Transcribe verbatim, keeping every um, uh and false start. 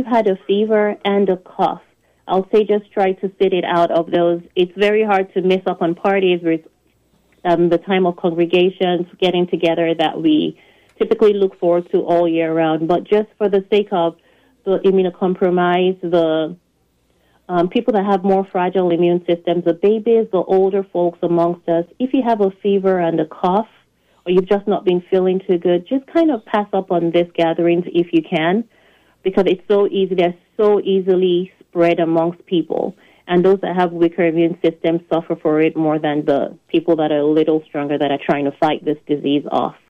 had a fever and a cough, I'll say just try to sit it out of those. It's very hard to miss up on parties with um, the time of congregations, getting together that we typically look forward to all year round. But just for the sake of the immunocompromised, the um, people that have more fragile immune systems, the babies, the older folks amongst us, if you have a fever and a cough, or you've just not been feeling too good, just kind of pass up on these gatherings if you can, because it's so easy. They're so easily spread amongst people. And those that have weaker immune systems suffer for it more than the people that are a little stronger that are trying to fight this disease off.